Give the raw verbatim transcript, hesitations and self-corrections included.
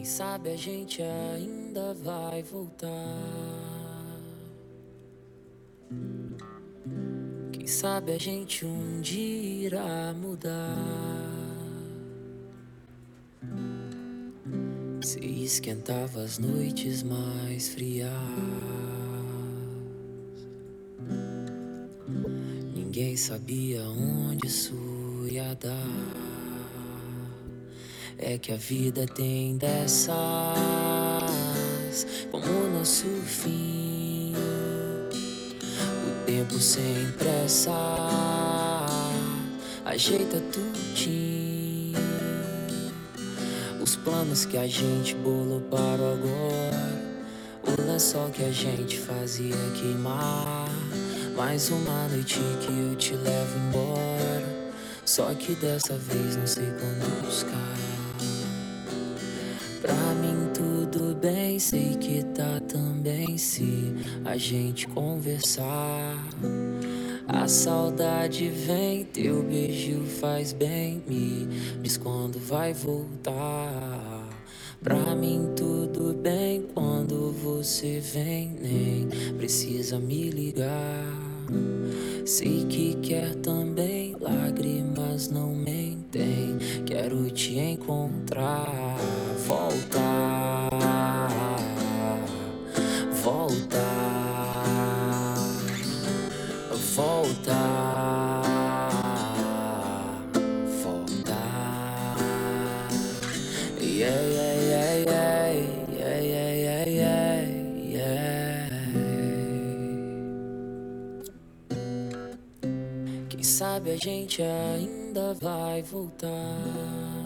Quem sabe a gente ainda vai voltar. Quem sabe a gente um dia irá mudar. Se esquentava as noites mais frias. Ninguém sabia onde isso ia dar. É que a vida tem dessas, como o nosso fim. O tempo sem pressa ajeita tudinho. Os planos que a gente bolou para agora, o lençol que a gente fazia queimar. Mais uma noite que eu te levo embora. Só que dessa vez não sei quando buscar. Pra mim tudo bem, sei que tá também se a gente conversar. A saudade vem, teu beijo faz bem, me diz quando vai voltar. Pra mim tudo bem quando você vem, nem precisa me ligar. Sei que quer também, lágrimas não mentem. Quero te encontrar, voltar, voltar, voltar, voltar. Yeah, yeah, yeah, yeah, yeah, yeah, yeah, yeah. Quem sabe a gente ainda vai voltar.